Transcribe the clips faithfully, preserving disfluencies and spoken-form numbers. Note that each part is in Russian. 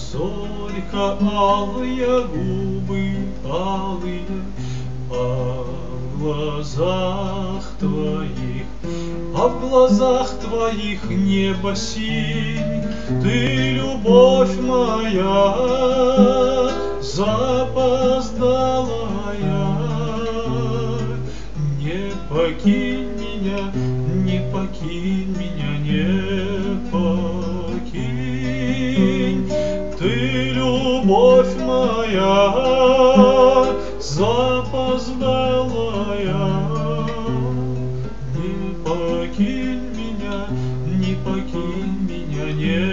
зорька алые, губы алые, а в глазах твоих, а в глазах твоих небо синь. Ты, любовь моя, запоздалая, не покинь меня, не покинь меня, не покинь. Ты, любовь моя, запоздалая, не покинь меня, не покинь меня, не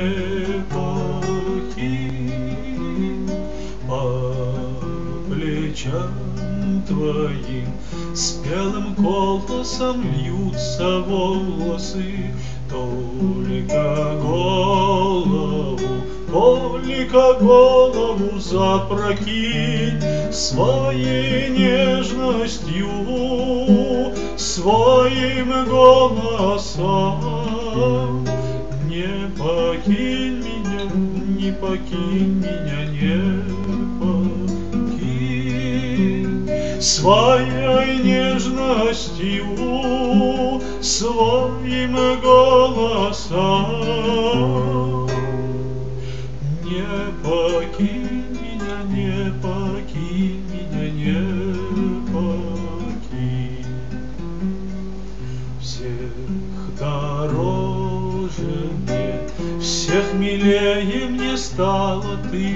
покинь. По плечам твоим спелым колосом льются волосы, только голову, только голову запрокинь своей нежностью, своим голосом. Не покинь меня, не покинь меня, не покинь своей нежностью, своим голосом. Не покинь меня, не покинь меня, не покинь. Всех дороже мне, всех милее мне стала ты,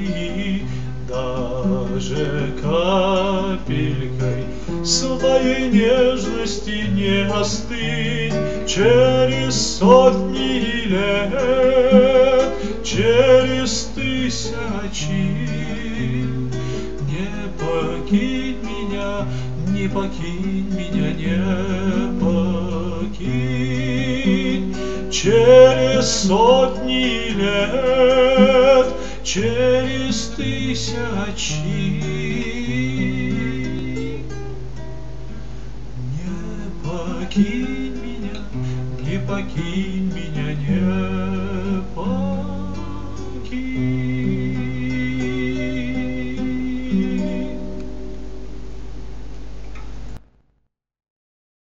даже капелькой своей нежности не остынь. Через сотни лет, через тысячи, не покинь меня, не покинь меня, не покинь. Через сотни лет, через тысячи, не покинь меня, не покинь меня.